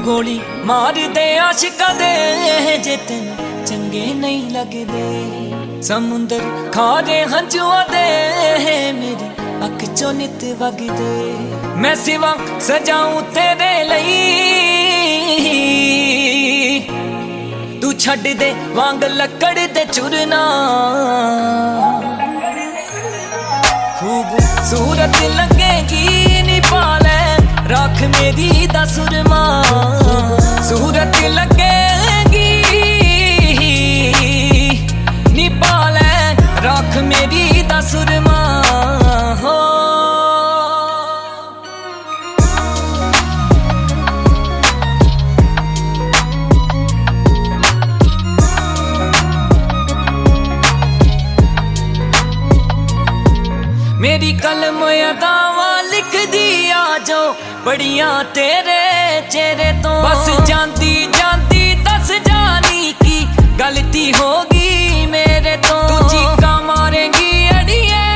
गोली मार दे आशिका दे जे तेन चंगे नहीं लगदे। समुंदर खारे हंजुआ दे मेरी अख चो नित वगदे। मैं सिवा सजाऊं तेरे लई तू छड़ दे वांग लकड़ दे चुरना। खूबसूरत लगेगी नी पाले राख मेरी दा सुरमा। सूरत लगेगी नी पाले राख मेरी दा सुरमा। हो मेरी कलम अदावा लिख दिया जो बड़िया तेरे चेहरे तो। बस जानती जानती दस जानी की गलती होगी मेरे तो। तू चीका मारेगी अड़िए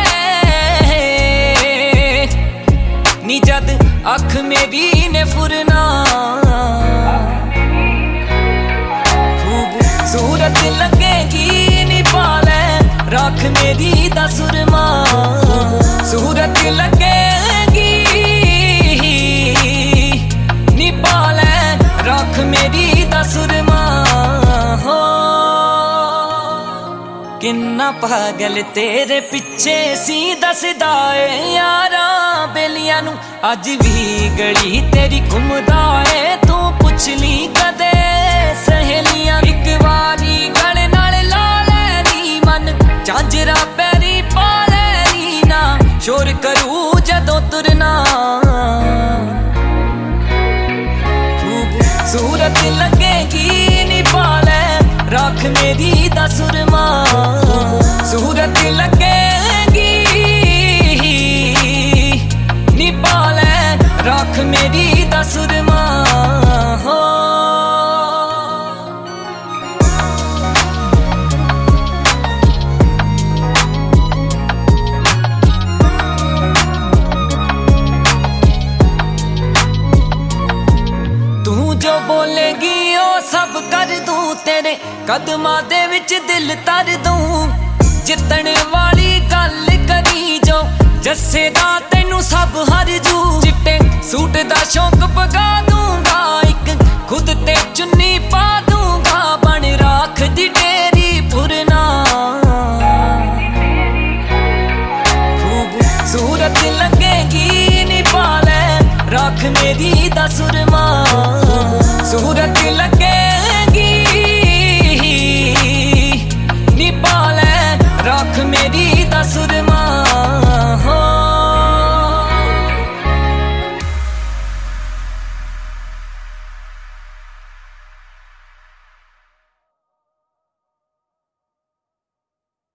नी जद अख मेरी ने फुरना। खूबसूरत लगेगी नी पाले राख मेरी दा सुरमा। सूरत लगेगी नी पाले राख मेरी दा सुरमा। हो किन्ना पागल तेरे पिछे सी दसदा ए यारा बेलियां नू अज भी गली तेरी घुमदा ए। तू पुछ ली कदे सहेलियां एक बारी गल नाल ला लैनी मन झांजरा पैरी पा लैनी ना शोर करू जदों तुरना। खूबसूरत लगेगी नी पाले राख मेरी दा सुरमा। सूरत लगेगी नी पाले राख मेरी दा सुरमा। हो जो बोलेगी ओ सब कर दूं तेरे कदमां दे विच दिल तर दूं। जितने वाली गल करी जो जस्से दा तेनू सब हर जू। चिट्टे सूट दा शौक पगा दूंगा एक खुद ते चुन्नी पा दूंगा। बन राख दी तेरी फुरना। खूबसूरत लगेगी नी पाले राख मेरी दा सुरमा। सूरत लग